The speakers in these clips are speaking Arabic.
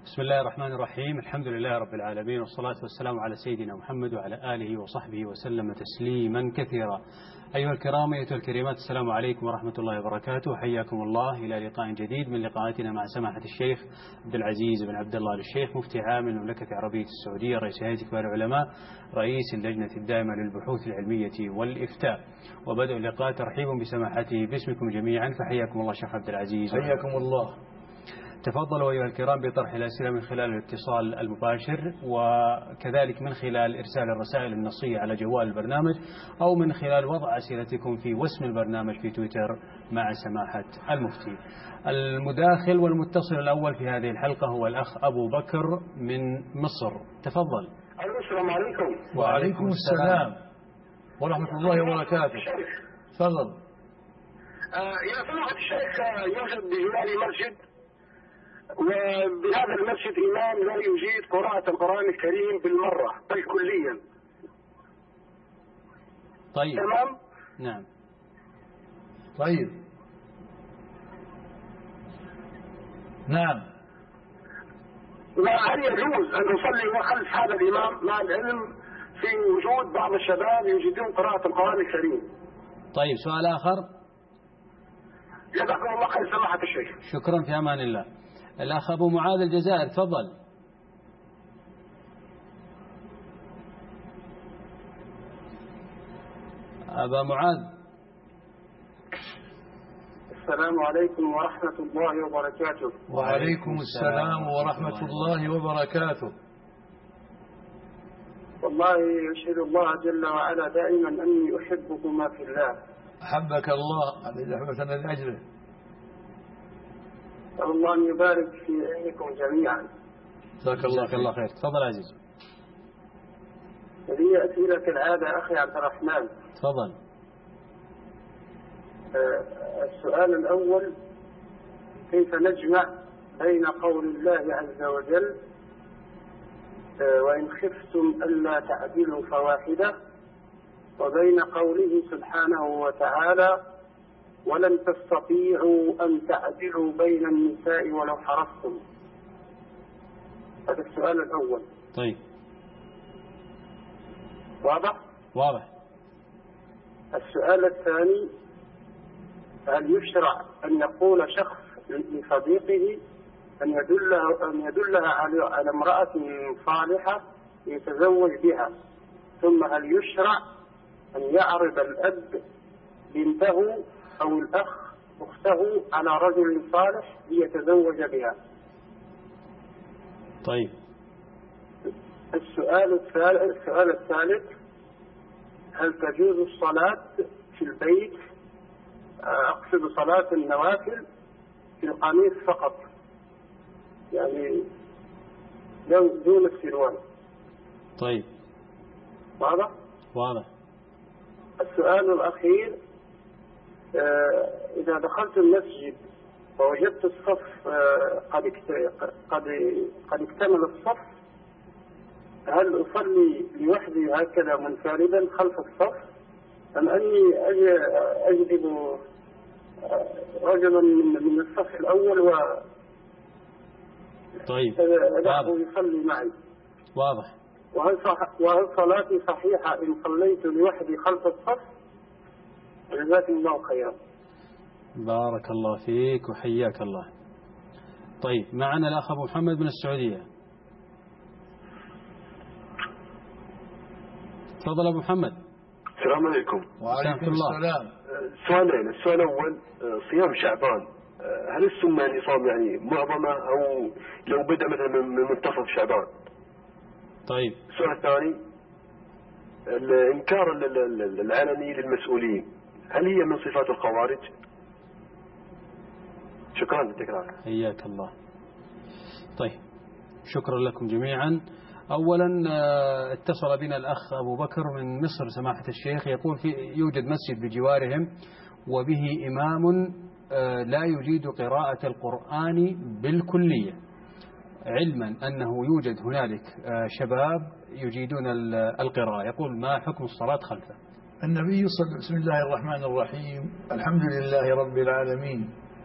بسم الله الرحمن الرحيم. الحمد لله رب العالمين، والصلاة والسلام على سيدنا محمد وعلى آله وصحبه وسلم تسليما كثيرا. أيها الكرام، أيها الكريمات، السلام عليكم ورحمة الله وبركاته. حياكم الله إلى لقاء جديد من لقاءاتنا مع سماحة الشيخ عبد العزيز بن عبد الله الشيخ، مفتي عام المملكة العربية السعودية، رئيس هيئة كبار العلماء، رئيس اللجنة الدائمة للبحوث العلمية والإفتاء. وبدء اللقاء ترحيب بسماحته باسمكم جميعا، فحياكم الله شيخ عبد العزيز. حياكم الله. تفضلوا أيها الكرام بطرح الأسئلة من خلال الاتصال المباشر، وكذلك من خلال إرسال الرسائل النصية على جوال البرنامج، أو من خلال وضع أسئلتكم في وسم البرنامج في تويتر مع سماحة المفتي. المداخل والمتصل الأول في هذه الحلقة هو الأخ أبو بكر من مصر. تفضل. السلام عليكم. وعليكم السلام ورحمة الله وبركاته. تفضل. يا سماحة الشيخ، يوجد بجواري مسجد، وبهذا المسجد إمام لا يجيد قراءة القرآن الكريم بالمرة بل كليا. طيب. تمام؟ نعم. طيب. نعم. هل يجوز أن نصلي خلف هذا الإمام مع العلم في وجود بعض الشباب يجيدون قراءة القرآن الكريم؟ طيب، سؤال آخر. جزاكم الله خير سماحة الشيخ. شكرا، في أمان الله. الأخ أبو معاذ الجزائر، تفضل. أبا معاذ. السلام عليكم ورحمة الله وبركاته. وعليكم السلام ورحمة الله وبركاته. والله أشهد الله جل وعلا دائما أني أحبكما في الله. أحبك الله الذي أحببتنا لأجله. أسأل الله أن يبارك في عينكم جميعا. جزاك الله خير. تفضل عزيز. هذه أسئلة كالعادة أخي عبد الرحمن. تفضل. السؤال الأول: كيف نجمع بين قول الله عز وجل وإن خفتم ألا تعدلوا فواحدة، وبين قوله سبحانه وتعالى ولن تستطيعوا أن تعدلوا بين النساء ولو حرصتم؟ هذا السؤال الأول. طيب. واضح. السؤال الثاني: هل يشرع أن يقول شخص لصديقه أن يدلها على امرأة صالحة يتزوج بها، ثم هل يشرع أن يعرض الأب بنته أو الأخ أخته على رجل صالح ليتزوج بها؟ طيب. السؤال الثالث: هل تجوز الصلاة في البيت، أقصد صلاة النوافل، في القميص فقط، يعني دون السروال؟ طيب. واضح. السؤال الأخير: إذا دخلت المسجد ووجدت الصف قد اكتمل الصف، هل أصلي لوحدي هكذا منفردا خلف الصف، أم أني أجلب رجلا من الصف الأول طيب. يصلي معي؟ واضح. وهل صلاتي صحيحة إن صليت لوحدي خلف الصف؟ جزاكم الله خيرا. بارك الله فيك وحياك الله. طيب، معنا الأخ أبو محمد من السعودية. تفضل أبو محمد. السلام عليكم. وعليكم السلام. سؤالين. السؤال الأول: صيام شعبان، هل السنة أن يصام يعني معظمة، أو لو بدأ مثلا من منتصف شعبان؟ طيب. السؤال الثاني: الإنكار العلني للمسؤولين، هل هي من صفات الخوارج؟ شكرا للتكرار. حياك الله. طيب، شكرا لكم جميعا. أولا اتصل بنا الأخ أبو بكر من مصر سماحة الشيخ، يقول يوجد مسجد بجوارهم وبه إمام لا يجيد قراءة القرآن بالكلية، علما أنه يوجد هنالك شباب يجيدون القراءة، يقول ما حكم الصلاة خلفه؟ النبي بسم الله الرحمن الرحيم: الحمد لله رب العالمين،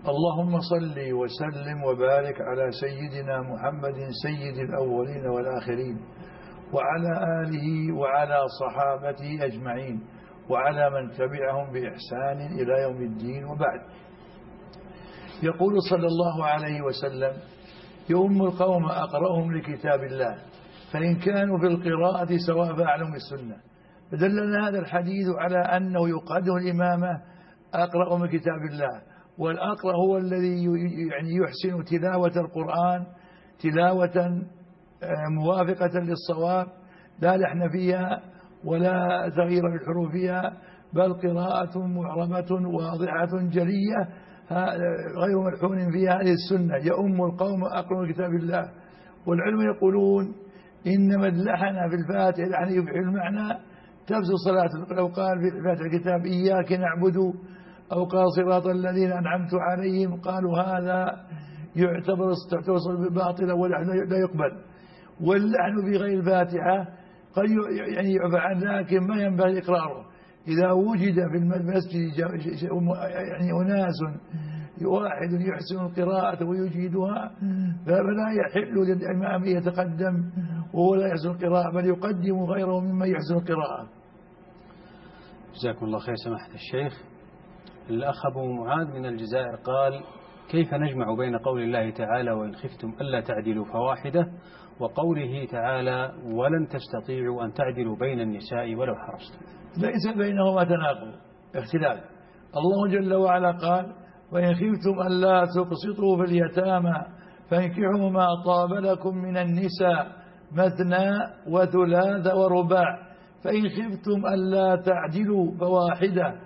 اللهم صل وسلم وبارك على سيدنا محمد سيد الأولين والآخرين، وعلى آله وعلى صحابته أجمعين، وعلى من تبعهم بإحسان إلى يوم الدين. وبعد، يقول صلى الله عليه وسلم: يؤم القوم أقرأهم لكتاب الله، فإن كانوا في القراءة سواء فأعلم السنة. فدلنا هذا الحديث على أنه يقدم الإمامة أقرأ من كتاب الله، والأقرأ هو الذي يعني يحسن تلاوة القرآن تلاوة موافقة للصواب، لا لحن فيها ولا تغيير الحروف فيها، بل قراءة معربة واضحة جلية غير ملحون فيها. هذه السنة: يؤم القوم أقرأ من كتاب الله. والعلم يقولون إن من لحن في الفاتحة لحن يفعل المعنى تفسد صلاة. لو قال في فاتحة الكتاب إياك نعبد، أو قال صراط الذين أنعمت عليهم، قالوا هذا يعتبر باطلا ولحن لا يقبل. واللحن في غير الفاتحة قد يعني يعفى عنه، لكن ما ينبغي إقراره. إذا وجد في المسجد يعني أناس واحد يحسن القراءة ويجيدها، فلا يحل للإمام يتقدم وهو لا يحسن القراءة، بل يقدم غيره ممن يحسن القراءة. جزاكم الله خير سماحة الشيخ. الأخ أبو معاذ من الجزائر قال: كيف نجمع بين قول الله تعالى وإن خفتم ألا تعدلوا فواحدة، وقوله تعالى ولن تستطيعوا أن تعدلوا بين النساء ولو حرصتم؟ ليس بينهما تناقض، اختلاف. الله جل وعلا قال: وإن خفتم ألا تقسطوا في اليتامى فانكحوا ما طاب لكم من النساء مثنى وثلاث ورباع، فإن خفتم ألا تعدلوا فواحدة،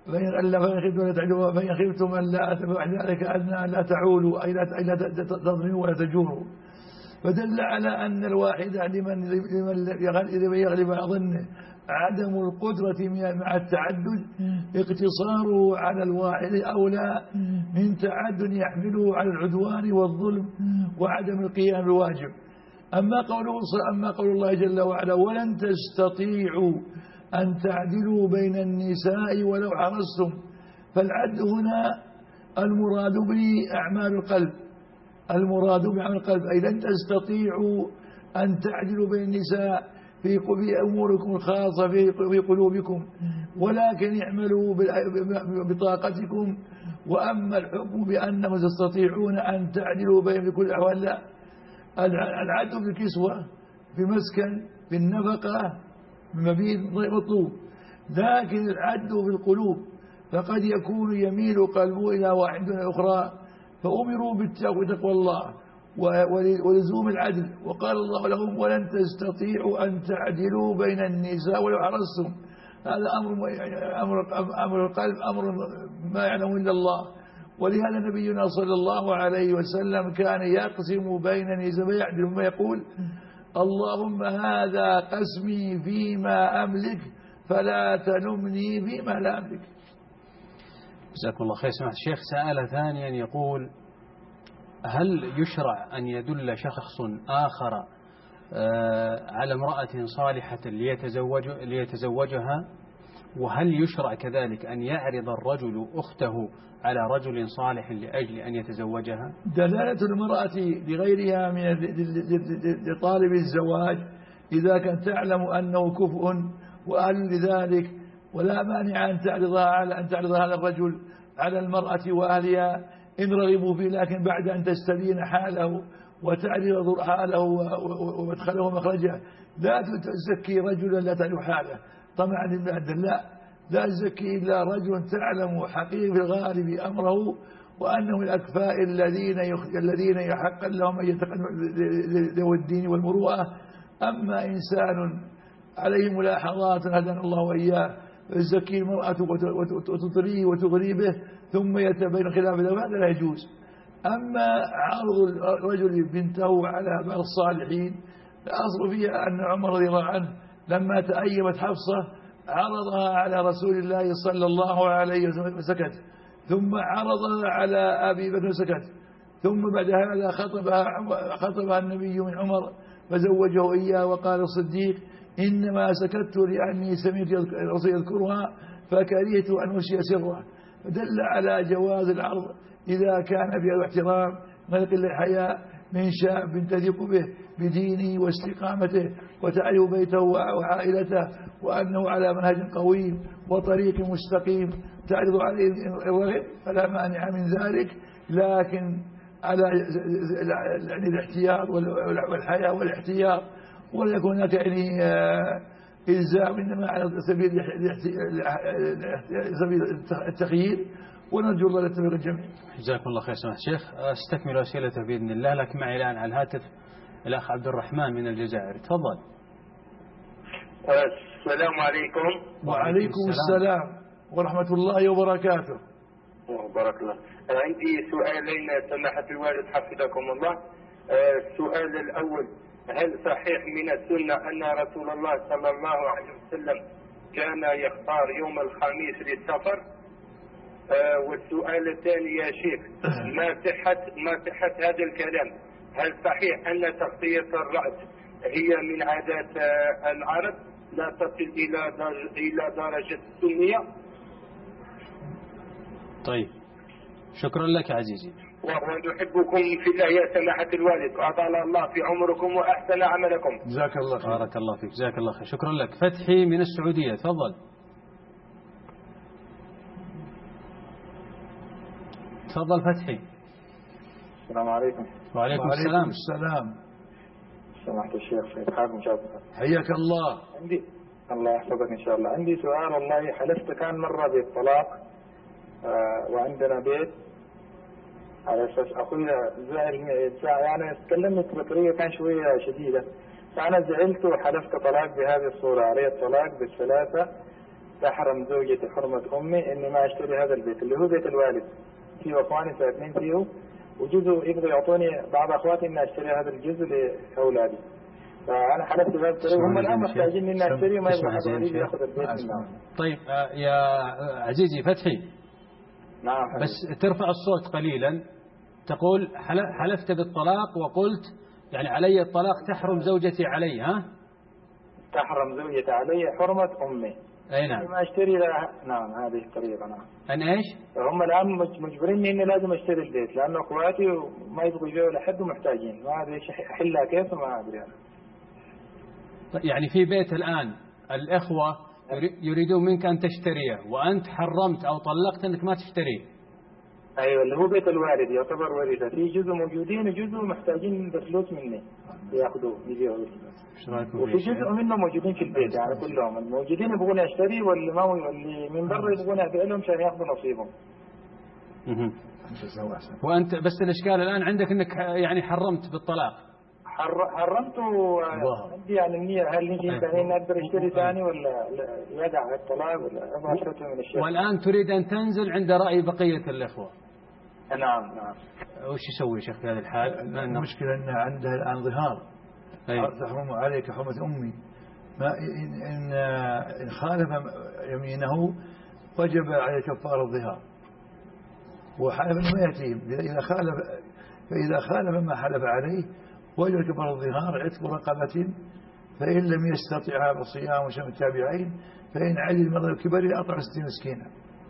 فإن خفتم ألا ذلك أن لا تعولوا أي لا تظلموا ولا تجوروا. فدل على أن الواحدة لمن يغلب ظنه عدم القدرة مع التعدد، اقتصاره على الواحد أولى من تعدد يحمله على العدوان والظلم وعدم القيام بالواجب. أما قول الله جل وعلا: ولن تستطيعوا أن تعدلوا بين النساء ولو حرصتم، فالعدل هنا المراد به أعمال القلب، المراد بأعمال القلب، أي لن تستطيعوا أن تعدلوا بين النساء في أموركم الخاصة في قلوبكم، ولكن اعملوا بطاقتكم. وأما الحكم بأنهم تستطيعون أن تعدلوا بين كل الأحوال، لا. العدل في الكسوة، في المسكن، في النفقة، مبيت مطلوب، لكن العدل في القلوب، فقد يكون يميل قلبه إلى واحدة أخرى، فأمروا بتقوى الله ولزوم العدل. وقال الله لهم: ولن تستطيعوا أن تعدلوا بين النساء ولو حرصتم. هذا أمر القلب، أمر ما يعلم إلا الله. ولهذا نبينا صلى الله عليه وسلم كان يقسم بين النساء ويعدل، ما يقول: اللهم هذا قسمي فيما أملك فلا تلمني فيما لا أملك. جزاكم الله خير سماحة الشيخ. سأل ثانيا يقول: هل يشرع أن يدل شخص آخر على امرأة صالحة ليتزوجها؟ وهل يشرع كذلك أن يعرض الرجل أخته على رجل صالح لأجل أن يتزوجها؟ دلالة المرأة لغيرها من لطالب الزواج إذا كانت تعلم أنه كفء وأهل لذلك، ولا مانع أن تعرض هذا الرجل على المرأة وأهلها إن رغبوا فيه، لكن بعد أن تستبين حاله وتعرض حاله ومدخله ومخرجه. لا تزكي رجلا لا تعرف حاله طمعا لله، لا تزكي إلا رجل تعلم حقيقة في الغالب أمره وأنه الأكفاء الذين يحق لهم أن يتقنوا ذو الدين والمروءة. أما إنسان عليه ملاحظات هدانا الله وإياه تزكي المرأة وتطريه وتغري به ثم يتبين خلاف ذلك، هذا لا يجوز. أما عرض الرجل بنته على بعض الصالحين، الأصل فيها أن عمر رضي الله عنه لما تأيمت حفصة عرضها على رسول الله صلى الله عليه وسلم وسكت، ثم عرضها على أبي بكر وسكت، ثم بعد هذا خطبها النبي من عمر فزوجه إياه. وقال الصديق: إنما سكت لأني سمعت الرسول يذكرها فكرهت أن أشيء سرها. فدل على جواز العرض إذا كان فيها احترام ما يقل الحياء من شاب تثق به بدينه واستقامته وتعرف بيته وعائلته وأنه على منهج قويم وطريق مستقيم تعرض عليه الرغب فلا مانع من ذلك، لكن على يعني الاحتياط والحياء والاحتياط، ولا يكون هناك يعني إلزام، إنما على سبيل التخيير، ونرجو الله للتوفيق الجميع. جزاكم الله خير سماحة الشيخ. استكمل أسئلته بإذن الله، لكن معي الآن على الهاتف الأخ عبد الرحمن من الجزائر. تفضل. السلام عليكم. وعليكم السلام ورحمة الله وبركاته. بارك الله. عندي سؤالين سماحة الوالد حفظكم الله. السؤال الأول: هل صحيح من السنة أن رسول الله صلى الله عليه وسلم كان يختار يوم الخميس للسفر؟ والسؤال الثاني يا شيخ: ما صحة هذا الكلام؟ هل صحيح أن تغطية الرأس هي من عادات العرب لا تصل إلى درجة السنية؟ طيب، شكرا لك عزيزي. ونحبكم في الله يا سماحة الوالد، وأطال الله في عمركم وأحسن عملكم. جزاك الله خير. بارك الله فيك، جزاك الله خير. شكرا لك. فتحي من السعودية، تفضل. تفضل فتحي. السلام عليكم. وعليكم السلام. سماحة الشيخ سيد حاكم شاطر. حياك الله. الله يحفظك إن شاء الله. عندي سؤال، والله حلفت كان مرة بالطلاق، وعندنا بيت، على أساس أخوي زعل يعني تكلمت بطريقة كان شوية شديدة، فأنا زعلت وحلفت طلاق بهذه الصورة، علي الطلاق بالثلاثة، تحرم زوجتي حرمة أمي إني ما أشتري هذا البيت اللي هو بيت الوالد، فيه أخواني ساكنين فيه، وجزء يقدر يعطوني بعض أخواتي إني أشتري هذا الجزء لأولادي، فأنا حلفت بهذه الطريقة، هم الآن محتاجين إني أشتري وما يبغى حد غريب يأخذ البيت منهم. طيب يا عزيزي فتحي، نعم حبيب. بس ترفع الصوت قليلا. تقول حلفت بالطلاق وقلت يعني علي الطلاق تحرم زوجتي علي، ها؟ تحرم زوجتي علي حرمة أمي. أي نعم. ما أشتري لها. نعم هذه الطريقة. نعم. أن إيش؟ هم الآن مجبرين إني لازم أشتري البيت، لأنه أخواتي ما يبغوا يبيعوا لحد ومحتاجين، وهذا أحلها كيف ما أدري أنا. يعني في بيت الآن الإخوة يريدون منك أن تشتريه، وأنت حرمت أو طلقت أنك ما تشتريه. أيوة، اللي هو بيت الوالد يعتبر ورثة، في جزء موجودين وجزء محتاجين بفلوس مني يأخذوه يبيعوا، وفي جزء منهم موجودين في البيت، يعني كلهم الموجودين يبغون يشتري، واللي ما واللي من برا يبغون يبيع لهم عشان ياخذوا نصيبهم. وأنت بس الإشكال الآن عندك أنك يعني حرمت بالطلاق. حرمت عندي يعني النية، هل نجي ثاني نقدر نشتري ثاني ولا يدع الطلاق ولا أبغى أشتري من الشيء. والآن تريد أن تنزل عند رأي بقية الإخوة. نعم. وش يسوي شيخ في هذا الحال؟ المشكلة أن عندها الآن ظهار. تحرم عليك حرمة أمي، ما إن خالف يمينه وجب عليه كفارة الظهار، وحلف ما يتيم، فإذا خالف ما حلف عليه وجب كفارة الظهار عتق رقبة، فإن لم يستطع فصيام وشم التابعين، فإن عجز المرض الكبر أطعم 60 مسكينا.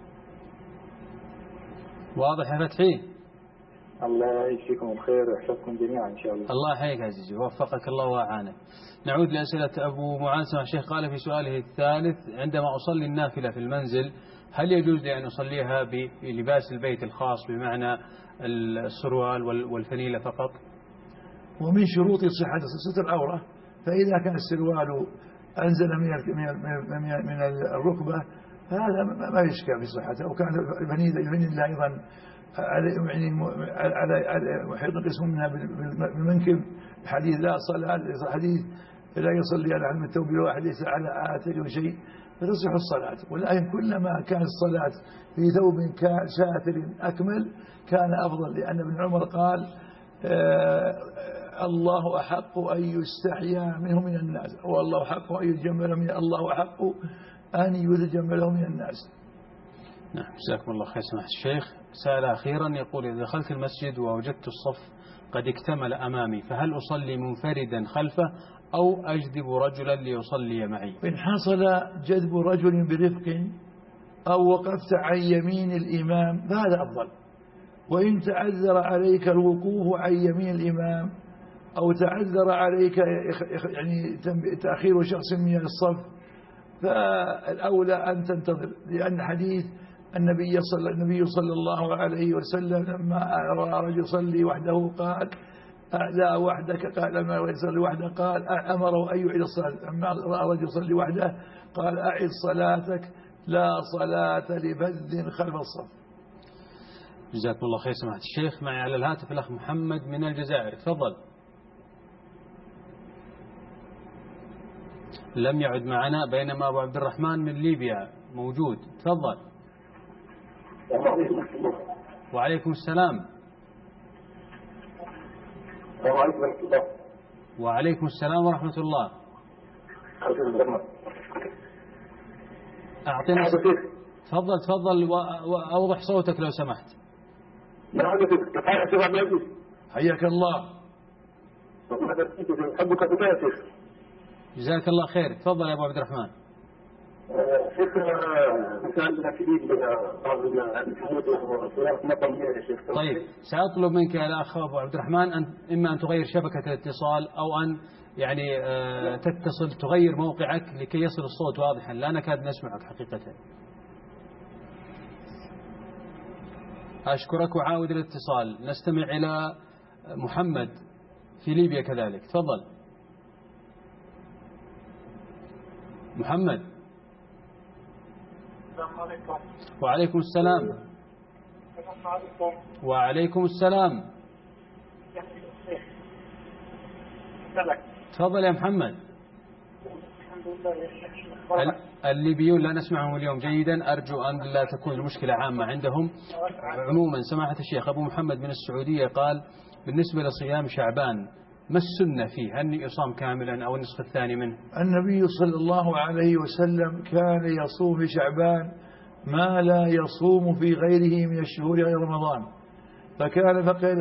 واضح يا فتحي؟ الله يجزيكم الخير ويحفظكم جميعا إن شاء الله. الله يحييك عزيزي، وفقك الله وأعانك. نعود لأسئلة أبو معاذ. سمع الشيخ قال في سؤاله الثالث: عندما أصلي النافلة في المنزل هل يجوز لي أن أصليها بلباس البيت الخاص، بمعنى السروال والفنيلة فقط؟ ومن شروط صحة ستر العورة، فإذا كان السروال أنزل من الركبة فهذا ما يشكى في صحته، وكان الفنيلة أيضا على محيط قسم منها بالمنكب، حديث لا يصلي على علم الثوب الواحد ليس على عاتق شيء فتصح الصلاة. ولكن كلما كان الصلاة في ثوب ساتر أكمل كان أفضل، لأن ابن عمر قال الله أحق أن يستحيا منه من الناس، والله أحق أن يتجمل من الله أحق أن يتجمله من الناس. نعم، جزاكم الله خير سماحة الشيخ. سأل أخيرا يقول: إذا دخلت المسجد ووجدت الصف قد اكتمل أمامي، فهل أصلي منفردا خلفه أو أجذب رجلا ليصلي معي؟ إن حصل جذب رجل برفق أو وقفت عن يمين الإمام فهذا أفضل، وإن تعذر عليك الوقوف عن يمين الإمام أو تعذر عليك يعني تأخير شخص من الصف فالأولى أن تنتظر، لأن حديث النبي صلى الله عليه وسلم لما رأى رجل يصلي وحده قال لا وحدك، قال لما يصلي وحده قال أمره أن يعيد الصلاة. لما رأى رجل يصلي وحده قال أعد صلاتك لا صلاة لفذ خلف الصف. جزاكم الله خير سماحة الشيخ. معي على الهاتف الأخ محمد من الجزائر، تفضل. لم يعد معنا، بينما أبو عبد الرحمن من ليبيا موجود، تفضل. وعليكم السلام. وعليكم السلام ورحمة الله. أعطينا تفضل تفضل وأوضح صوتك لو سمحت. حياك الله. جزاك الله خير، تفضل يا أبو عبد الرحمن. طيب سأطلب منك يا أخ أبو عبد الرحمن إما أن تغير شبكة الاتصال أو أن يعني تتصل تغير موقعك لكي يصل الصوت واضحا، لا نكاد نسمعك حقيقة. أشكرك وعاود الاتصال. نستمع إلى محمد في ليبيا كذلك، تفضل محمد. السلام عليكم. وعليكم السلام. وعليكم السلام. تفضل يا محمد. الحمد لله يا شيخ. الليبيون لا نسمعهم اليوم جيدا، أرجو أن لا تكون المشكلة عامة عندهم. عموما سماحة الشيخ أبو محمد من السعودية قال بالنسبة لصيام شعبان ما السنة فيه؟ هل يصام كاملا أو النصف الثاني منه؟ النبي صلى الله عليه وسلم كان يصوم في شعبان ما لا يصوم في غيره من الشهور غير رمضان، فكان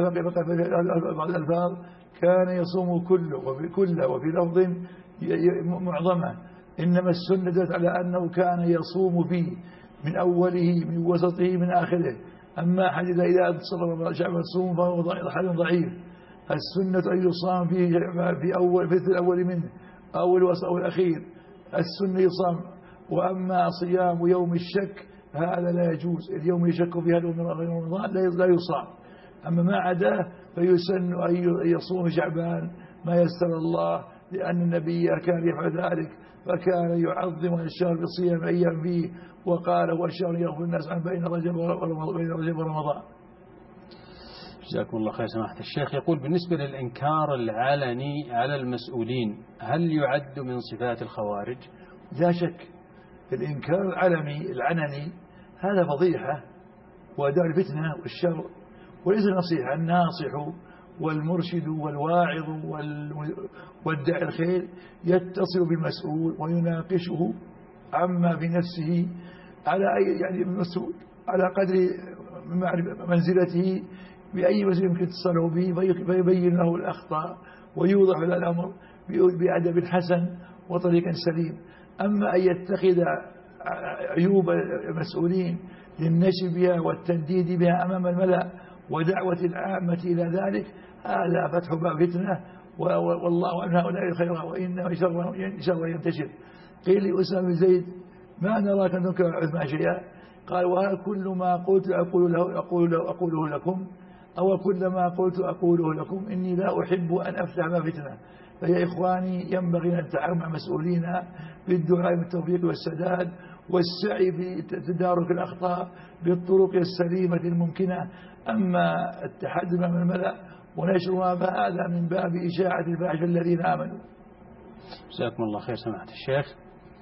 بعض الألفاظ كان يصوم كله وفي لفظ معظمه. إنما السنة دلت على أنه كان يصوم فيه من أوله من وسطه من آخره. أما حديث إذا صلى شعبان صوم فهو حديث ضعيف. السنة أن يصام فيه في أول في الأول منه أول وسط أو الأخير، السنة يصام. وأما صيام يوم الشك هذا لا يجوز، اليوم يشك فيه هل من رمضان لا يصام. أما ما عداه فيسن أن يصوم شعبان ما يسر الله، لأن النبي كان يفعل ذلك، فكان يعظم الشهر بصيام أيام فيه، وقال هو الشهر يغفر الناس عن بين رجب ورمضان. جزاكم الله خير سماحة الشيخ. يقول بالنسبة للإنكار العلني على المسؤولين هل يعد من صفات الخوارج؟ لا شك الإنكار العنني هذا فضيحة ودار الفتنة والشر، وليس نصيحة. الناصح والمرشد والواعظ والداعي الخير يتصل بالمسؤول ويناقشه عما في نفسه على يعني المسؤول على قدر منزلته بأي وسيلة يمكن اتصاله به، فيبين له الأخطاء ويوضح له الأمر بأدب حسن وطريق سليم. أما أن يتخذ عيوب المسؤولين للنشر بها والتنديد بها أمام الملأ ودعوة العامة إلى ذلك هذا فتح باب فتنة، والله عن هؤلاء خيرا وإنه شر ينتشر. قيل لأسامة بن زيد ما نراك تنكر عثمان شيئا؟ قال وهل كل ما قلت أقوله لكم أو كل ما قلت أقوله لكم؟ إني لا أحب أن أفتح باب فتنة. فيا إخواني ينبغي أن نتعاون مع مسؤولينا بالدعاء بالتوفيق والسداد والسعي في تدارك الأخطاء بالطرق السليمة الممكنة. أما التحدث مع الملأ ونشرها فهذا من باب إشاعة الفاحشة الذين آمنوا. جزاكم الله خير سماحة الشيخ.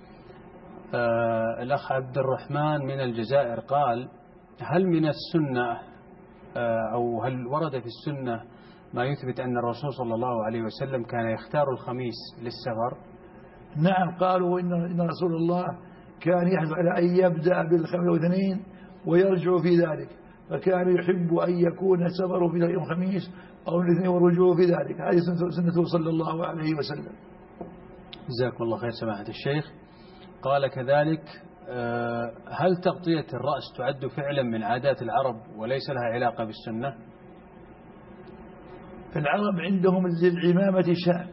الأخ عبد الرحمن من الجزائر قال هل من السنة أو هل ورد في السنة ما يثبت أن الرسول صلى الله عليه وسلم كان يختار الخميس للسفر؟ نعم، قالوا إن رسول الله كان يحرص على أن يبدأ بالخميس والاثنين ويرجع في ذلك، فكان يحب أن يكون سفره في يوم الخميس أو الاثنين ورجوعه في ذلك. هذه سنته صلى الله عليه وسلم. جزاكم الله خير سماحة الشيخ. قال كذلك هل تغطية الرأس تعد فعلا من عادات العرب وليس لها علاقة بالسنة؟ العرب عندهم للعمامة شأن،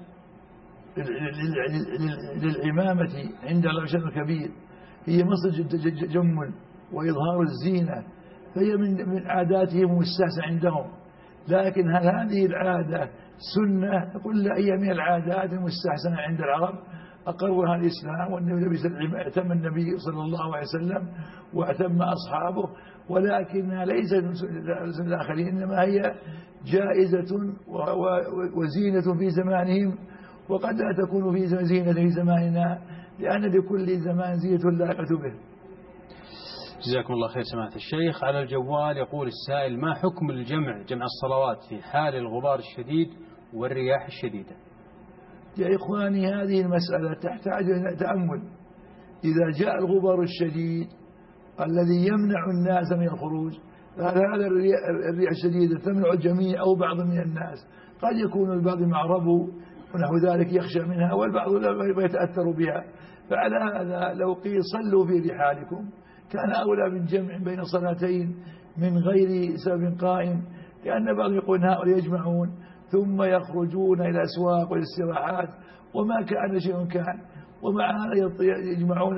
للعمامة عند الله شأن كبير، هي مصدر تجمل وإظهار الزينة، فهي من عاداتهم المستحسنة عندهم. لكن هل هذه العادة سنة؟ نقول لا، هي من العادات المستحسنة عند العرب، أقرها الإسلام، والنبي اعتم النبي صلى الله عليه وسلم واعتم أصحابه، ولكنها ليست من الآخرين، إنما هي جائزة وزينة في زمانهم، وقد لا تكون في زينة في زماننا، لأن لكل زمان زينة لائقة به. جزاكم الله خير سماحة الشيخ. على الجوال يقول السائل: ما حكم جمع الصلوات في حال الغبار الشديد والرياح الشديدة؟ يا إخواني، هذه المسألة تحتاج إلى تأمل. إذا جاء الغبار الشديد الذي يمنع الناس من الخروج، هذا الرياح الشديدة تمنع الجميع أو بعض من الناس، قد يكون البعض معرب ونحو ذلك يخشى منها، والبعض لا يتأثر بها. فعلى هذا لو قيل صلوا في رحالكم كان أولى بالجمع بين صلاتين من غير سبب قائم، لأن بعض يقول هؤلاء يجمعون ثم يخرجون إلى الأسواق والاستراحات وما كان شيء كان، ومع هذا يجمعون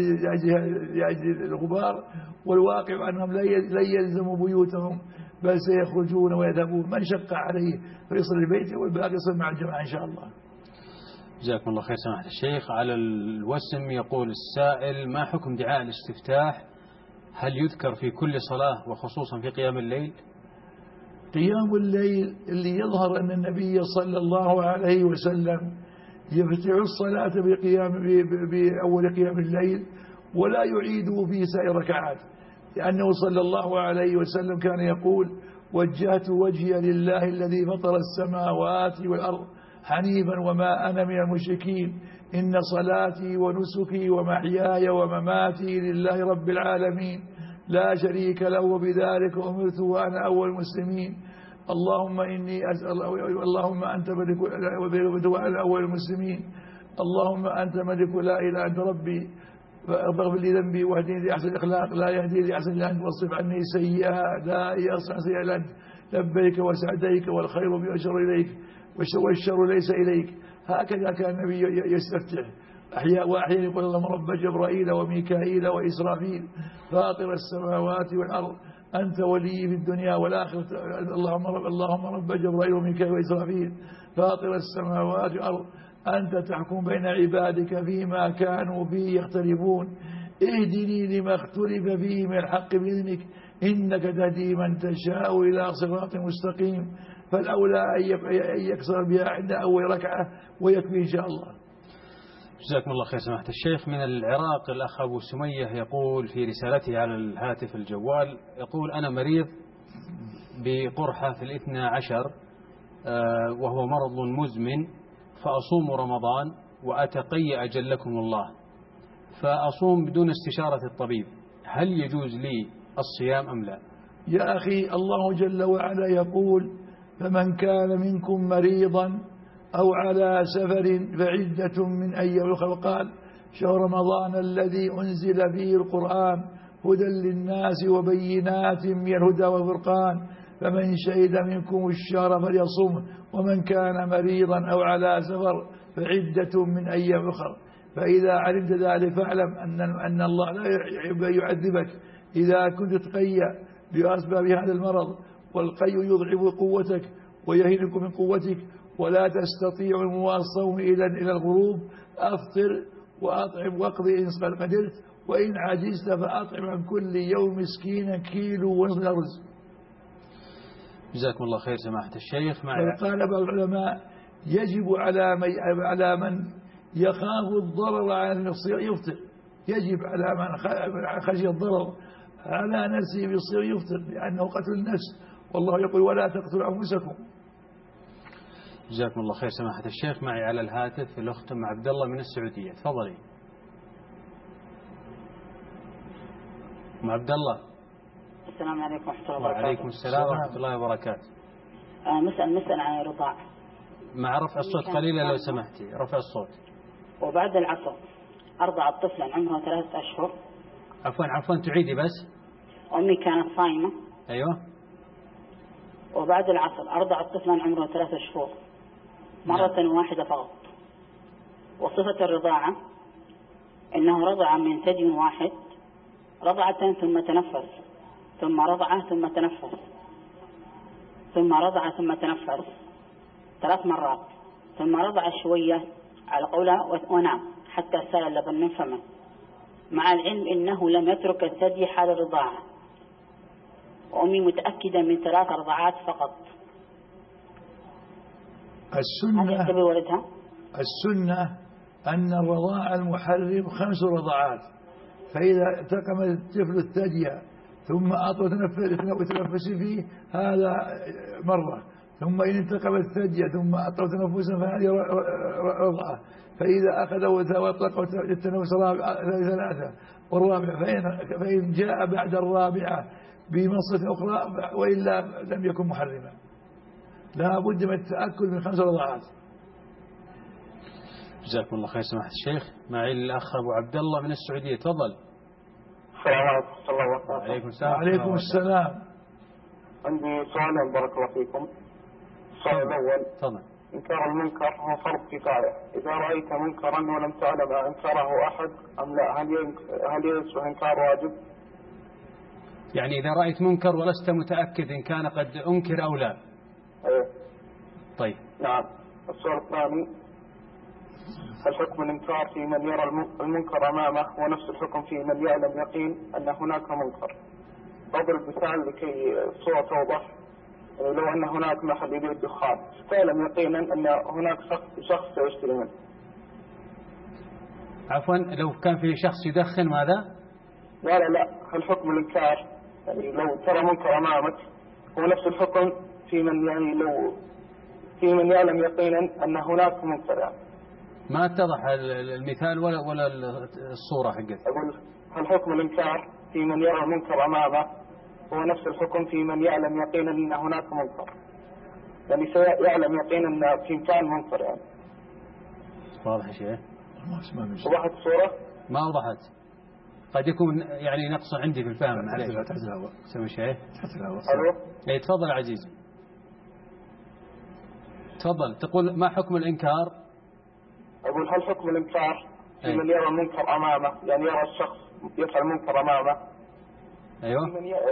لأجل الغبار، والواقع أنهم لا يلزموا بيوتهم بل سيخرجون ويذهبون، من شق عليه فيصل البيت والباقي يصل مع الجماعة إن شاء الله. جزاكم الله خير سماحة الشيخ. على الوسم يقول السائل: ما حكم دعاء الاستفتاح؟ هل يذكر في كل صلاة وخصوصا في قيام الليل؟ قيام الليل اللي يظهر أن النبي صلى الله عليه وسلم يفتح الصلاة بأول قيام الليل ولا يعيده في سائر ركعات، لأنه صلى الله عليه وسلم كان يقول: وجهت وجهي لله الذي فطر السماوات والأرض حنيفا وما أنا من المشركين، إن صلاتي ونسكي ومحياي ومماتي لله رب العالمين لا شريك له وبذلك أمرت وأنا أول المسلمين، اللهم إني أسأل، اللهم أنت ملك وأنا أول المسلمين، اللهم أنت ملك لا إله أنت ربي فاغفر لي ذنبي واهدني لأحسن الأخلاق لا يهدي لأحسن إلا أنت، واصرف عني سيئها لا يصنع سيئها إلا أنت، لبيك وسعديك والخير بي والشر إليك والشر ليس إليك. هكذا كان النبي يستفتح وأحيانا يقول: اللهم رب جبرائيل وميكائيل وإسرافيل فاطر السماوات والأرض أنت ولي في الدنيا والآخرة، اللهم رب جبرائيل وميكائيل وإسرافيل فاطر السماوات والأرض أنت تحكم بين عبادك فيما كانوا فيه يختلفون، اهدني لما اختلف فيه من الحق بإذنك إنك تهدي من تشاء إلى صراط مستقيم. فالأولى أن يكسر بها عند أول ركعة ويكفي إن شاء الله. جزاكم الله خير سماحة الشيخ. من العراق الأخ أبو سمية يقول في رسالته على الهاتف الجوال، يقول: أنا مريض بقرحة في 12 وهو مرض مزمن، فأصوم رمضان وأتقي أجلكم الله، فأصوم بدون استشارة الطبيب، هل يجوز لي الصيام أم لا؟ يا أخي، الله جل وعلا يقول: فمن كان منكم مريضا أو على سفر فعدة من أيام أخرى، وقال: شهر رمضان الذي أنزل فيه القرآن هدى للناس وبينات من الهدى والفرقان فمن شهد منكم الشهر فليصوم ومن كان مريضا أو على سفر فعدة من أيام أخرى. فإذا علمت ذلك فاعلم أن الله لا يعذبك إذا كنت تقي بأسباب هذا المرض، والقي يضعف قوتك ويهلك من قوتك ولا تستطيع الصوم إلى الغروب، أفطر وأطعم واقضي إن قدرت، وإن عجزت فأطعم عن كل يوم مسكينا كيلو ونصف أرز. جزاكم الله خير سماحة الشيخ. قال بعض العلماء: يجب على من يخاف الضرر على نفسه يفطر، يجب على من خشي الضرر على نفسه بالصيام يفطر، لأنه قتل النفس، والله يقول: ولا تقتلوا أنفسكم. جزاكم الله خير سماحة الشيخ. معي على الهاتف الأخت أم عبد الله من السعودية، تفضلي أم عبد الله. السلام عليكم ورحمة الله وبركاته. وعليكم السلام ورحمة الله وبركاته. مسألة عن الرضاع مع رفع الصوت قليلا لو سمحتي، رفع الصوت. وبعد العصر أرضع الطفل عمره 3 أشهر عفوا تعيدي بس. أمي كانت صايمة. أيوة. وبعد العصر أرضعت طفلا عمره 3 شهور مرة واحدة فقط. وصفة الرضاعة إنه رضع من ثدي واحد رضعة ثم تنفس، ثم رضعة ثم تنفس، ثم رضعة ثم تنفس 3 مرات، ثم رضع شوية على قولها ونام حتى سال اللبن من فمه، مع العلم إنه لم يترك الثدي حال الرضاعة. وأمي متأكدة من 3 رضعات فقط. السنة أن الرضاع المحرم 5 رضعات، فإذا التقم الطفل الثدي ثم أعطوا تنفس فيه هذا مرة، ثم إن التقم الثدي ثم أعطوا تنفسا فهذه رضعة، فإذا أخذوا وأطلقوا التنفس 3 والرابعة، فإن جاء بعد الرابعة بمصة أخرى وإلا لم يكن محرما. لا بد من التأكد من 5 رضعات. جزاكم الله خير سماحة الشيخ. معي الأخ أبو عبد الله من السعودية، تفضل. السلام عليكم ورحمة الله وبركاته. وعليكم السلام. وعليكم السلام. عندي سؤالين بارك الله فيكم. السؤال الأول، تفضل. إنكار المنكر هو فرض كفاية، إذا رأيت منكرا ولم تعلم أنكره أحد أم لا، هل يصبح إنكار واجب؟ يعني إذا رأيت منكر ولست متأكد إن كان قد أنكر أو لا. أيه. طيب. نعم. السؤال الثاني، هل حكم الإنكار في من يرى المنكر أمامه ونفس الحكم في من يعلم يقين أن هناك منكر؟ أضرب مثال لكي الصورة توضح. لو أن هناك محل يبيع الدخان، تعلم يقينا أن هناك شخص سيشتري منه. عفوا، لو كان في شخص يدخن ماذا؟ لا، هل حكم الإنكار يعني لو ترى منكر أمامك هو نفس الحكم في من يعني لو في من يعلم يقينا أن هناك منكر يعني. ما اتضح المثال ولا الصورة حقتك. أقول هل حكم الإنكار في من يرى المنكر أمامه هو نفس الحكم في من يعلم يقينا أن هناك منكر، يعني سيعلم يقينا أن في مكان منكر يعني. واضح يا شيخ؟ وضحت الصورة؟ ما وضحت، قد يكون يعني نقص عندي في الفهم. تحت الهواء. سمي شيخ. تحت الهواء. ألو. تفضل عزيزي، تفضل. تقول ما حكم الإنكار؟ أقول هل حكم الإنكار في من يرى المنكر أمامه، يعني يرى الشخص يفعل منكر أمامه. أيوه.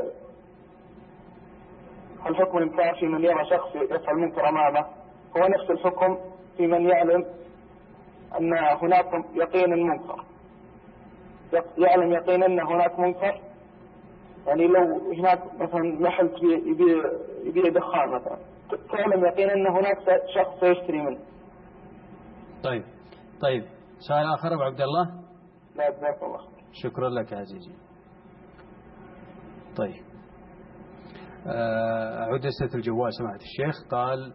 هل حكم الإنكار في من يرى شخص يفعل منكر أمامه هو نفس الحكم في من يعلم أن هناك يقينا منكر، يعلم يقينا أن هناك منكر، يعني لو هناك مثلا محل يبيع دخان مثلا، تعلم يقينا أن هناك شخص سيشتري منه. طيب سؤال آخر أبو عبد الله. لا جزاك الله. شكرا لك عزيزي. طيب أعود أسئلة الجوال سماحة الشيخ. قال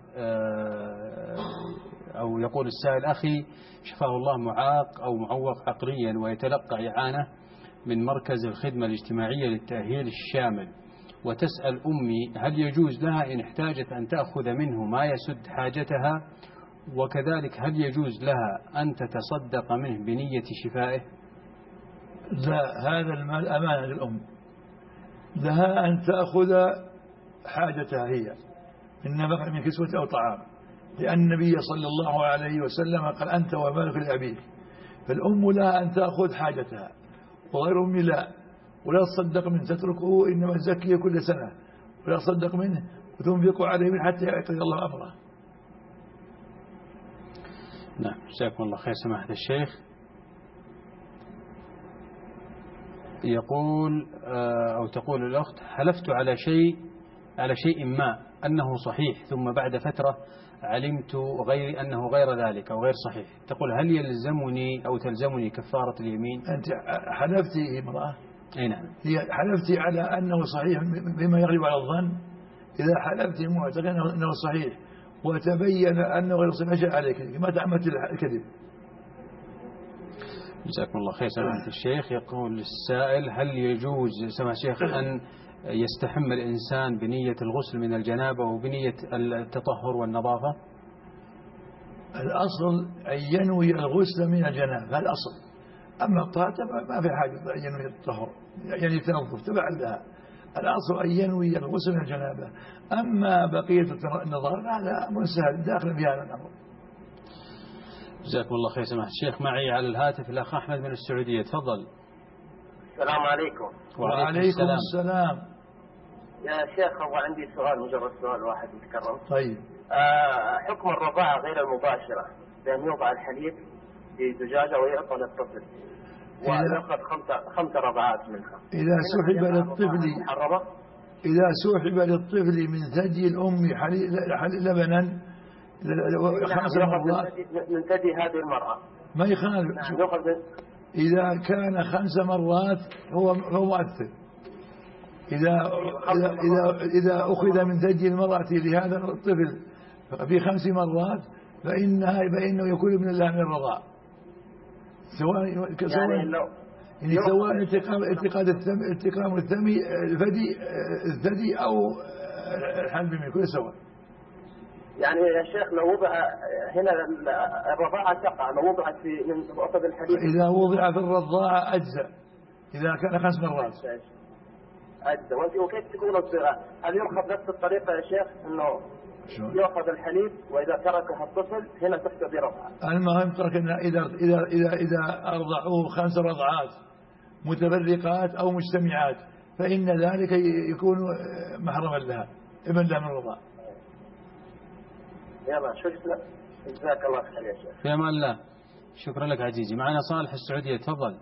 أو يقول السائل: أخي شفاه الله معاق أو معوق عقليا ويتلقى إعانة من مركز الخدمة الاجتماعية للتأهيل الشامل، وتسأل أمي هل يجوز لها إن احتاجت أن تأخذ منه ما يسد حاجتها، وكذلك هل يجوز لها أن تتصدق منه بنية شفائه؟ لا، هذا المال أمانة للأم، لها أن تأخذ حاجتها هي من كسوة أو طعام، لأن النبي صلى الله عليه وسلم قال: أنت ومالك لأبيك. فالأم لها أن تأخذ حاجتها، وغير أم لا، ولا تصدق منه، تتركه إنما تزكيه كل سنة، ولا تصدق منه وتنفق عليه من حتى يأتي الله أمره. نعم، جزاكم الله خير سماحة الشيخ. يقول أو تقول الأخت: حلفت على شيء ما أنه صحيح، ثم بعد فترة علمت أنه غير ذلك أو غير صحيح. تقول: هل يلزمني أو تلزمني كفارة اليمين؟ أنت حلفتي امرأة؟ أي نعم. هي حلفتي على أنه صحيح بما يغلب على الظن. إذا حلفتي معتقدا أنه صحيح وتبين أنه غير صحيح عليك، ما تعمدت الكذب. جزاكم الله خير سماحة الشيخ. يقول السائل: هل يجوز سماحة الشيخ أن يستحم الإنسان بنية الغسل من الجنابة وبنية التطهر والنظافة؟ الأصل أن ينوي الغسل من الجنابة، هذا الأصل. أما الطهارة ما في حاجة أن ينوي التطهر. يعني تنظف تبع لها. الأصل أن ينوي الغسل من الجنابة. أما بقية النظر هذا أمر سهل داخل في هذا الأمر. جزاكم الله خير سماحة الشيخ. معي على الهاتف الأخ أحمد من السعودية. تفضل. السلام عليكم. وعليكم السلام. يا شيخ هو عندي سؤال، مجرد سؤال واحد يتكرر. طيب. حكم الرضاعة غير المباشرة بأن يوضع الحليب في زجاجة ويعطى للطفل ويأخذ 5 رضعات منها. إذا سحب للطفل من ثدي الأم لبنا 5 مرات من ثدي هذه المرأة ما يخالف. إذا كان 5 مرات هو مؤثر. إذا أخذ من ثدي المرأة لهذا الطفل في 5 مرات فإنه يكون من الله من الرضاع، سواء التقام الثدي أو الحلب من كل سواء. يعني يا شيخ لو وضع هنا الرضاعة تقع، لو وضعت في أخذ الحليب إذا وضع في الرضاعة أجزاء إذا كان 5 مرات أجزاء. وكيف تكون الصغار؟ هل يؤخذ نفس الطريقة يا شيخ إنه يأخذ الحليب وإذا تركه الطفل هنا تحسب رضعة؟ المهم تركنا إذا أرضعوه 5 رضعات متفرقات أو مجتمعات فإن ذلك يكون محرما لها ابن لها من الرضاع. يلا شكرا، جزاك الله خير يا شيخ. في أمان الله. شكرا لك عزيزي. معنا صالح السعودية. تفضل.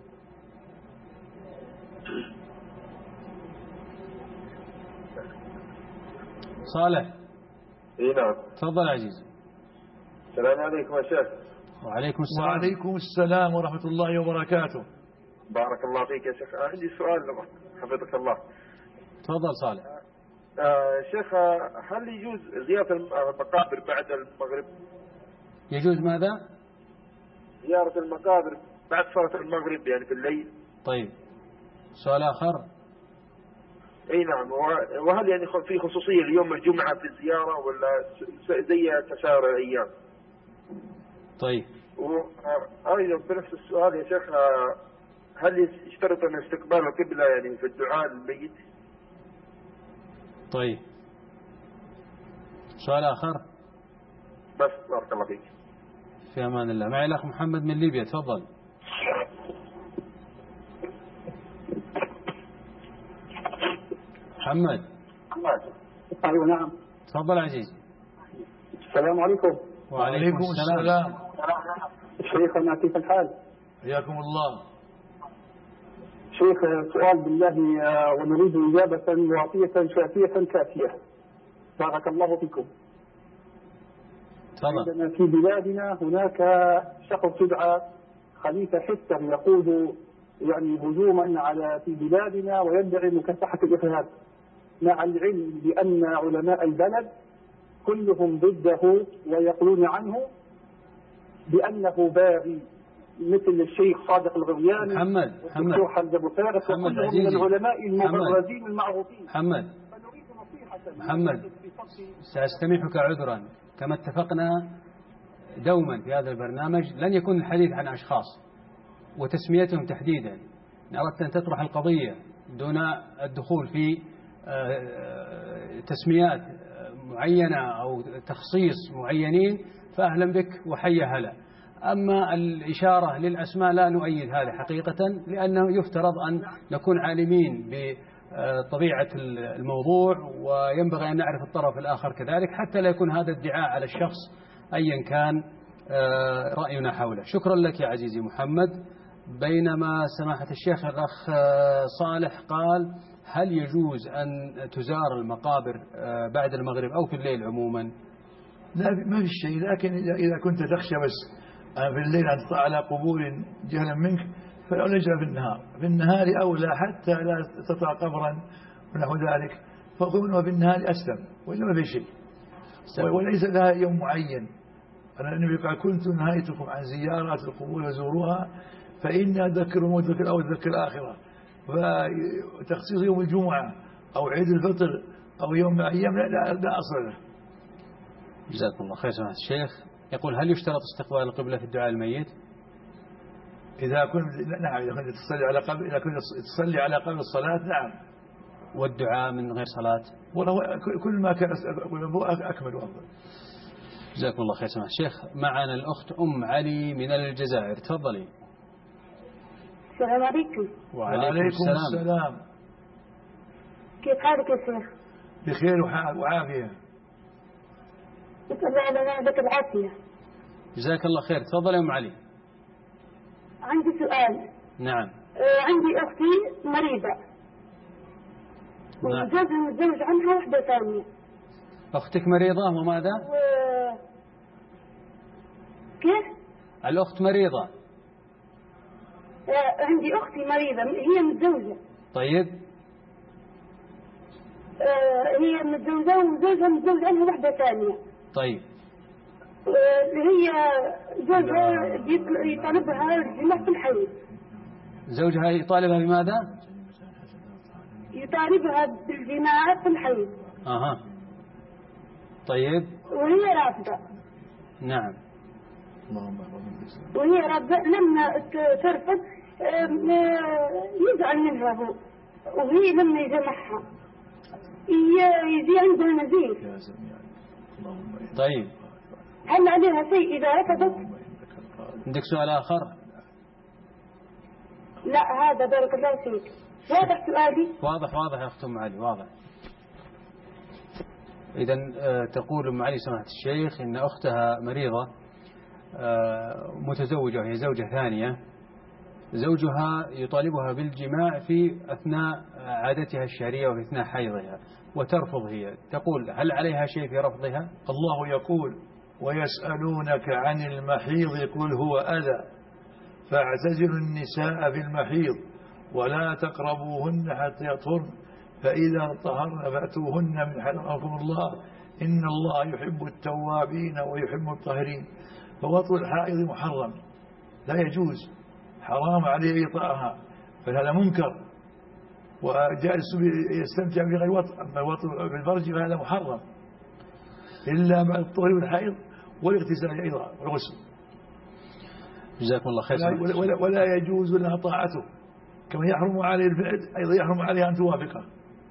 صالح. اي نعم. تفضل عزيزي. السلام عليكم يا شيخ. وعليكم السلام. وعليكم السلام ورحمة الله وبركاته. بارك الله فيك يا شيخ. عندي سؤال حفظك الله. تفضل صالح. شيخ هل يجوز زيارة المقابر بعد المغرب؟ يجوز ماذا؟ زيارة المقابر بعد صلاة المغرب يعني في الليل. طيب سؤال آخر. اي نعم. وهل يعني في خصوصية اليوم الجمعة في الزيارة ولا زي تسارع الأيام؟ طيب. وأيضا بنفس السؤال يا شيخ، هل يشترط أن استقبال القبلة يعني في الدعاء للميت؟ طيب سؤال آخر. بس بارك الله فيك. في أمان الله. معي الأخ محمد من ليبيا. تفضل. محمد. أيوة نعم. تفضل عزيزي. السلام عليكم. وعليكم السلام. شيخنا كيف الحال؟ حياكم الله. شيخ سؤال بالله ونريد إجابة وافية شافية كافية. بارك الله فيكم. تفضل. عندنا في بلادنا هناك شخص يدعى خليفة حفتر يقود يعني هجوما على في بلادنا ويدعي مكافحة الإرهاب، مع العلم بأن علماء البلد كلهم ضده ويقولون عنه بأنه باغي، مثل الشيخ صادق الغرياني والدكتور حمد أبو فارس وكلهم من العلماء المبرزين المعروفين. محمد سأستميحك عذرا. كما اتفقنا دوما في هذا البرنامج لن يكون الحديث عن أشخاص وتسميتهم تحديدا. إن أردت أن تطرح القضية دون الدخول في تسميات معينة أو تخصيص معينين فأهلا بك وحيا هلا. أما الإشارة للأسماء لا نؤيد هذا حقيقة، لأنه يفترض أن نكون عالمين بطبيعة الموضوع وينبغي أن نعرف الطرف الآخر كذلك حتى لا يكون هذا ادعاء على الشخص أيا كان رأينا حوله. شكرا لك يا عزيزي محمد. بينما سماحة الشيخ الأخ صالح قال هل يجوز أن تزار المقابر بعد المغرب أو في الليل عموما؟ لا ما في شيء، لكن إذا كنت تخشى بس في الليل أن تطلع على قبور جهلا منك فلا نجرى في النهار. في النهار أولى حتى لا تطلع قبرا ونحو ذلك، فقلنا في النهار أسلم وإلا ما في شيء وليس لها يوم معين. أنا النبي قال كنت نهايتكم عن زيارات القبور وزوروها فإني أذكر الموت أو أذكر الآخرة. فتخصيص يوم الجمعة أو عيد الفطر أو يوم من الأيام لا أصل له. جزاكم الله خير سماحة الشيخ. يقول هل يشترط استقبال القبلة في الدعاء الميت؟ إذا كنت نعم إذا كنت تصلي على قبل الصلاة نعم. والدعاء من غير صلاة والله كل ما كان أكمل وأفضل. جزاكم الله خير سماحة الشيخ. معنا الأخت أم علي من الجزائر، تفضلي. السلام عليكم. وعليكم السلام. كيف حالك يا شيخ؟ بخير وعافية. نسأل الله لنا لك العافية. جزاك الله خير، تفضلي أم علي. عندي سؤال. نعم. عندي أختي مريضة. نعم. وزوجها متزوج عنها واحدة ثانية. أختك مريضة وماذا؟ كيف؟ الأخت مريضة. عندي أختي مريضة هي متزوجة. طيب. هي متزوجة وزوجها متزوج عنها واحدة ثانية. طيب. هي زوجها يطالبها الجماع في الحي. زوجها يطالبها بماذا؟ يطالبها بالجماع في الحي. أها. طيب. وهي رافضة. نعم. وهي رافضة لما ترفض يزعل منها هو، وهي لما يجمعها يجي عندها نزيف. طيب. هل عليها شيء إذا رفضت؟ عندك سؤال آخر؟ لا هذا بارك الله فيك. واضح سؤالي؟ واضح يا أخت أم علي، واضح. إذا تقول أم علي سماحة الشيخ إن أختها مريضة متزوجة وهي زوجة ثانية، زوجها يطالبها بالجماع في أثناء عادتها الشهرية وفي أثناء حيضها وترفض هي. تقول هل عليها شيء في رفضها؟ الله يقول ويسألونك عن المحيض قل هو أذى فاعتزلوا النساء في المحيض ولا تقربوهن حتى يطهرن فإذا طهرن فأتوهن من حيث أمركم الله إن الله يحب التوابين ويحب الطاهرين. فوطء الحائض محرم لا يجوز، حرام عليه إطاعها، فهذا منكر وجالس يستمتع بغير وطء. أما الوطء بالفرج فهذا محرم إلا مع الطهر والحائض والاغتسال أيضا والغسل. جزاكم الله خير. ولا يجوز لها طاعته كما يحرم عليه الفعل أيضا يحرم عليها أن توافقه.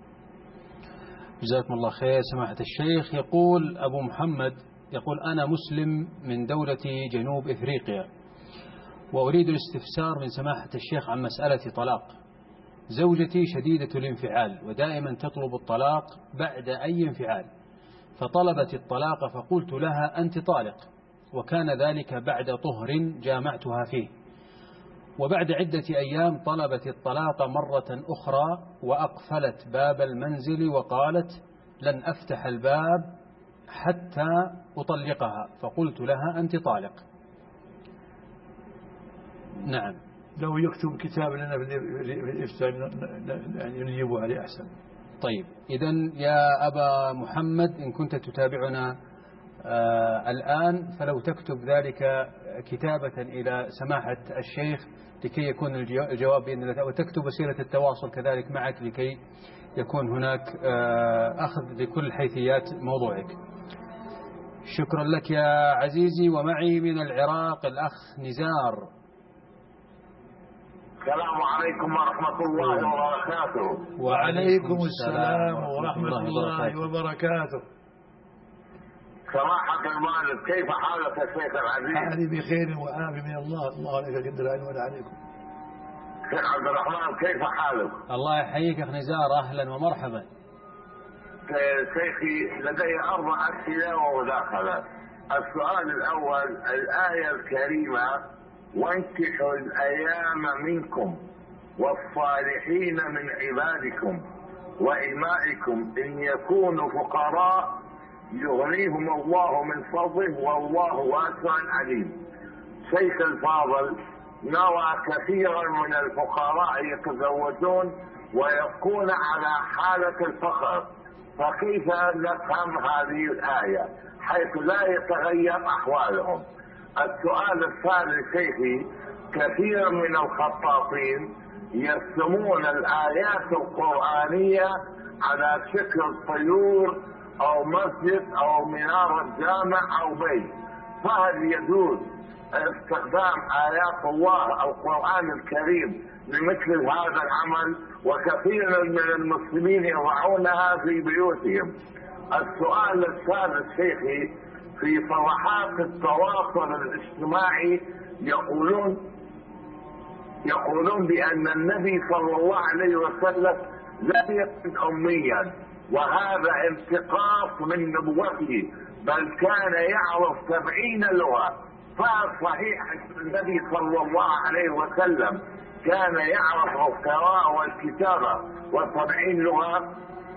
جزاكم الله خير سماحة الشيخ. يقول أبو محمد، يقول أنا مسلم من دولة جنوب إفريقيا وأريد الاستفسار من سماحة الشيخ عن مسألة طلاق. زوجتي شديدة الانفعال ودائما تطلب الطلاق بعد أي انفعال، فطلبت الطلاق فقلت لها أنت طالق، وكان ذلك بعد طهر جامعتها فيه، وبعد عدة أيام طلبت الطلاق مرة أخرى وأقفلت باب المنزل وقالت لن أفتح الباب حتى أطلقها، فقلت لها أنت طالق. نعم. لو يكتب كتاب لنا في الإفتاء نجيبه عليه أحسن. طيب إذن يا أبا محمد إن كنت تتابعنا الآن فلو تكتب ذلك كتابة إلى سماحة الشيخ لكي يكون الجواب بإذن الله، وتكتب وسيلة التواصل كذلك معك لكي يكون هناك أخذ لكل حيثيات موضوعك. شكرا لك يا عزيزي. ومعي من العراق الأخ نزار. السلام عليكم ورحمة الله وبركاته. وعليكم السلام ورحمة الله وبركاته. سماحة الوالد كيف حالك يا شيخ العزيز؟ حالي بخير وعافية من الله عليك قد العلم ولا عليكم. شيخ عبد الرحمن كيف حالك؟ الله يحييك أخ نزار، أهلا ومرحبا. شيخي لدي 4 أسئلة ومداخلات. السؤال الأول، الآية الكريمة وانكحوا الأيام منكم والصالحين من عبادكم وإمائكم إن يكونوا فقراء يغنيهم الله من فضله والله واسع عليم. شيخ الفاضل، نرى كثيرا من الفقراء يتزوجون ويبقون على حالة الفقر، فكيف نفهم هذه الآية حيث لا يتغير أحوالهم؟ السؤال الثاني شيخي، كثير من الخطاطين يرسمون الآيات القرآنية على شكل طيور أو مسجد أو منارة جامع أو بيت، فهل يجوز استخدام آيات الله القرآن الكريم لمثل هذا العمل، وكثير من المسلمين يضعونها في بيوتهم. السؤال الثالث شيخي، في صفحات التواصل الاجتماعي يقولون بأن النبي صلى الله عليه وسلم لم يكن أميا، وهذا انتقاص من نبوته، بل كان يعرف 70 لغة. فهل صحيح النبي صلى الله عليه وسلم كان يعرف القراءة والكتابة و70 لغة؟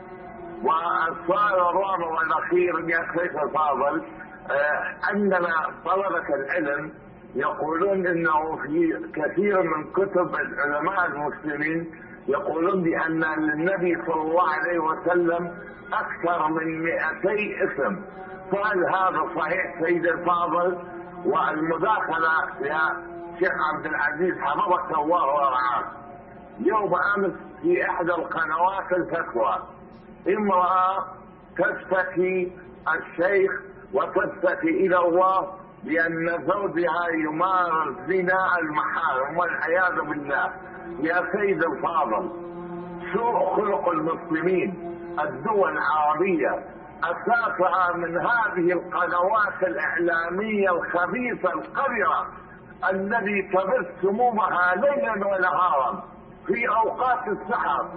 والسؤال الرابع والأخير يا شيخ الفاضل، عندنا طلبة العلم يقولون انه في كثير من كتب العلماء المسلمين يقولون بان النبي صلى الله عليه وسلم اكثر من 200 اسم. فهل هذا صحيح سيد الفاضل؟ والمداخلة يا شيخ عبد العزيز حفظك الله ورعاك، يوم امس في احدى القنوات الفتوى امرأة تشتكي الشيخ وتشتكي الى الله لأن زوجها يمارس زنا المحارم والعياذ بالله. يا سيد الفاضل، سوء خلق المسلمين الدول العربية أساسها من هذه القنوات الإعلامية الخبيثة القذرة التي تبث سمومها ليلا ونهارا في أوقات السحر،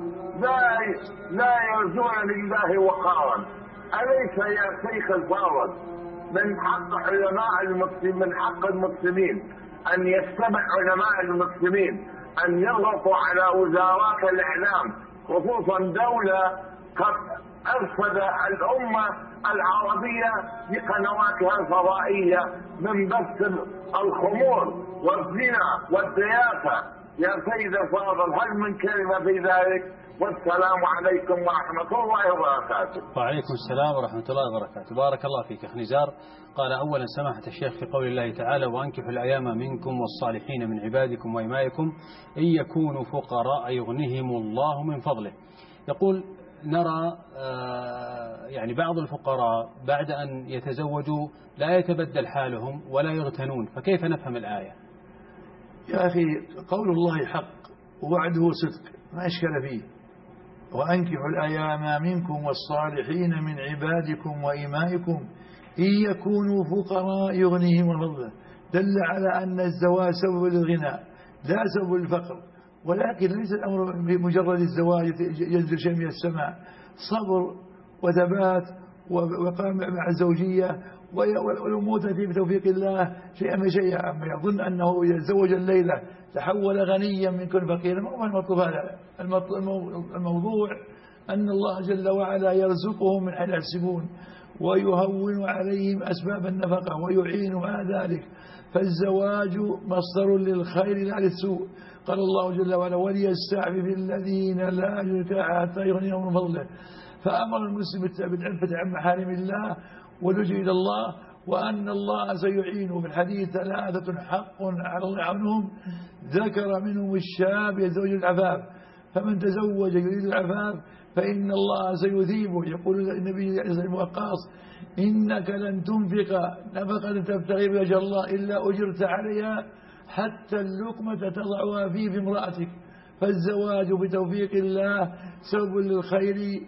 لا يرجون لله وقارا. أليس يا شيخ الفاضل من حق علماء المسلمين، من حق المسلمين أن يجتمع علماء المسلمين أن يضغطوا على وزارات الإعلام، خصوصا دولة قد أرشد الأمة العربية بقنواتها الفضائية من بث الخمور والزنا والدياسة؟ يا سيد الفاضل هل من كلمة في ذلك؟ والسلام عليكم ورحمة الله وبركاته. وعليكم السلام ورحمة الله وبركاته. بارك الله فيك أخ نزار. قال أولا سماحة الشيخ في قول الله تعالى وأنكحوا الأيام منكم والصالحين من عبادكم وإمائكم إن يكونوا فقراء يغنيهم الله من فضله. يقول نرى يعني بعض الفقراء بعد أن يتزوجوا لا يتبدل حالهم ولا يغتنون، فكيف نفهم الآية؟ يا أخي قول الله حق ووعده صدق ما إشكال فيه. وأنكحوا الأيام منكم والصالحين من عبادكم وإمائكم إن يكونوا فقراء يغنيهم الله، دل على أن الزواج سبب للغنى لا سبب للفقر. ولكن ليس الأمر بمجرد الزواج ينزل شيء من السماء، صبر وثبات وقام مع الزوجية والأمور تأتي بتوفيق الله شيئا فشيئا. أما يظن أنه إذا تزوج الليلة تحول غنيا من كل فقير، ما هو المطلوب هذا. الموضوع أن الله جل وعلا يرزقهم من حيث لا يحسبون ويهون عليهم أسباب النفقة ويعين على ذلك. فالزواج مصدر للخير لا للسوء. قال الله جل وعلا وليستعفف الذين لا ينكحون حتى يغنيهم من فضله. فأمر المسلم بالعفة عن محارم الله واللجوء إلى الله، وأن الله سيعينه. في الحديث 3 حق على الله عنهم، ذكر منهم الشاب يتزوج العفاف، فمن تزوج يريد العفاف فإن الله سيثيبه. يقول النبي عليه الصلاة والسلام إنك لن تنفق نفقة تبتغي بوجه الله إلا أجرت عليها حتى اللقمة تضعها في امرأتك. فالزواج بتوفيق الله سبب للخير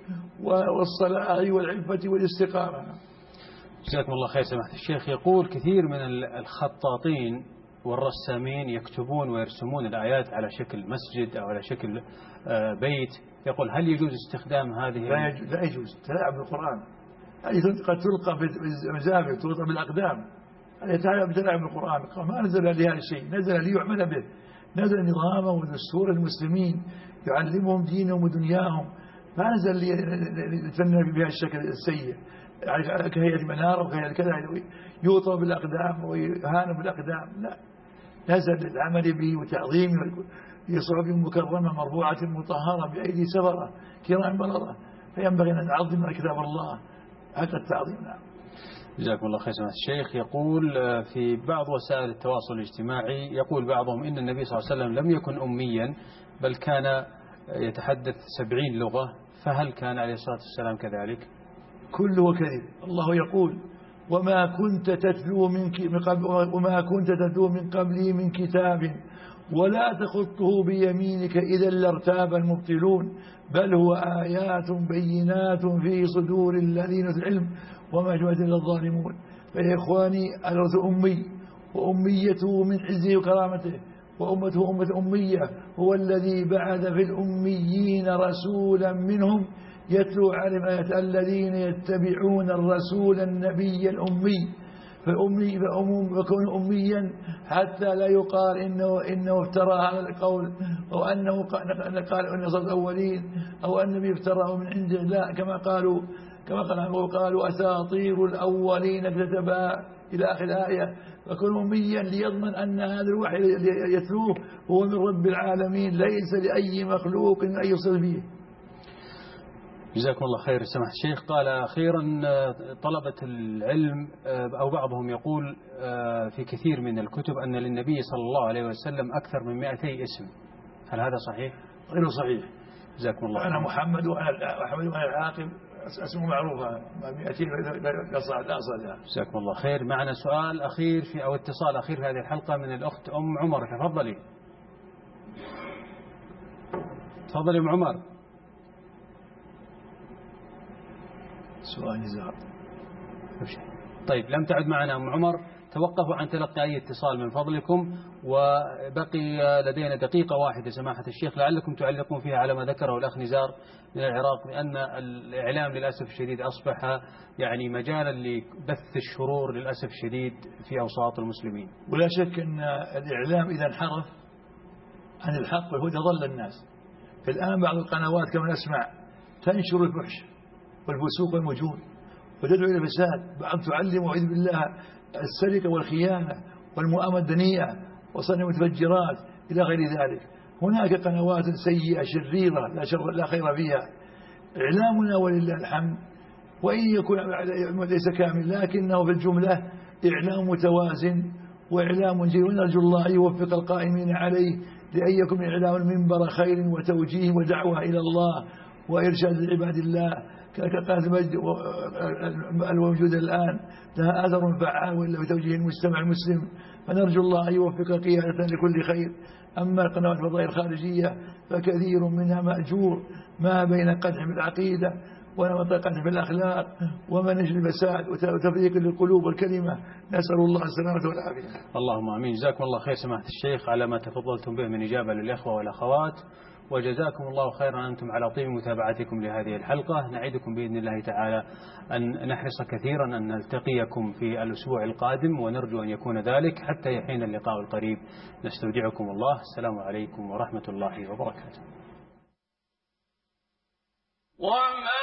والصلاح والعفة والاستقامة. جزاكم الله خير سماحة الشيخ. يقول كثير من الخطاطين والرسامين يكتبون ويرسمون الآيات على شكل مسجد أو على شكل بيت. يقول هل يجوز استخدام هذه؟ لا يجوز. تلاعب بالقرآن، هذه قد تلقى في المزابل، تلقى بالأقدام. هذه بتلاعب بالقرآن. ما نزل لهذا الشيء، نزل ليعمل به، نزل نظامه ودستور المسلمين يعلمهم دينهم ودنياهم، ما نزل ليتفنن بها الشكل السيء كهيئة منارة وكهيئة كذا يوطى بالأقدام ويهان بالأقدام. لا، نزل للعمل به وتعظيمه بصحف مكرمة مرفوعة مطهرة بأيدي سفرة كرام بررة، فينبغي أن نعظم كتاب الله حتى التعظيم. نعم. جزاكم الله خير سماحة الشيخ. يقول في بعض وسائل التواصل الاجتماعي يقول بعضهم إن النبي صلى الله عليه وسلم لم يكن أميا بل كان يتحدث 70 لغة، فهل كان عليه الصلاة والسلام كذلك؟ كله كذب. الله يقول وما كنت تتلو من قبلي من كتاب ولا تخطه بيمينك إذا لارتاب المبطلون بل هو آيات بينات في صدور الذين اوتوا العلم وما شبهت إلا الظالمون. فيا إخواني الرسول أمي وأميته من عزه وكرامته وأمته أمة أمية، هو الذي بعث في الأميين رسولا منهم يتلو عليهم آيات الذين يتبعون الرسول النبي الأمي. فكون أميا حتى لا يقال إنه افترى هذا القول أو أنه قال أن صدق الأولين أو أن النبي افتراه من عنده، لا كما قالوا أساطير الأولين اكتتبها إلى آخر الآية. فكون أميا ليضمن أن هذا الوحي يتلوه هو من رب العالمين ليس لأي مخلوق أن يصل به. جزاكم الله خير سماحة الشيخ. قال أخيرا طلبة العلم أو بعضهم يقول في كثير من الكتب أن للنبي صلى الله عليه وسلم أكثر من 200 اسم، هل هذا صحيح؟ غير صحيح. جزاكم الله خير. أنا محمد وأنا العاقب اسمه معروفة 200 لا صح. جزاكم الله خير. معنا سؤال أخير أو اتصال أخير في هذه الحلقة من الأخت أم عمر. تفضلي أم عمر. سؤال نزار. طيب لم تعد معنا أم عمر، توقفوا عن تلقي أي اتصال من فضلكم، وبقي لدينا دقيقة واحدة سماحة الشيخ لعلكم تعلقون فيها على ما ذكره الأخ نزار من العراق، بأن الإعلام للأسف الشديد أصبح يعني مجالا لبث الشرور للأسف الشديد في أوساط المسلمين. ولا شك أن الإعلام إذا انحرف عن الحق والهدى ضل الناس. الآن بعض القنوات كما نسمع تنشر الفحش والفسوق والمجون وتدعو إلى الفساد، بعض تعلم وعيذ بالله السرقة والخيانة والمؤامرة الدنيئة وصنع المتفجرات إلى غير ذلك. هناك قنوات سيئة شريرة لا خير فيها. إعلامنا ولله الحمد وإن يكون ليس كامل لكنه في الجملة إعلام متوازن وإعلام جيد، ونرجو الله يوفق القائمين عليه لأن يكون إعلام المنبر خير وتوجيه ودعوة إلى الله وإرشاد لعباد الله. كقناة المجد الموجودة الآن لها أثر فعال وإلا بتوجيه المجتمع المسلم، فنرجو الله أن يوفق قيادة لكل خير. أما القنوات الفضائية الخارجية فكثير منها مأجور ما بين قدح في العقيدة وقدح في الأخلاق ومنهج الفساد وتفريق للقلوب والكلمة. نسأل الله السلامة والعافية. اللهم آمين. جزاكم الله خير سماحة الشيخ على ما تفضلتم به من إجابة للإخوة والأخوات، وجزاكم الله خيرا أنتم على طيب متابعتكم لهذه الحلقة. نعدكم بإذن الله تعالى أن نحرص كثيرا أن نلتقيكم في الأسبوع القادم، ونرجو أن يكون ذلك. حتى يحين اللقاء القريب نستودعكم الله. السلام عليكم ورحمة الله وبركاته.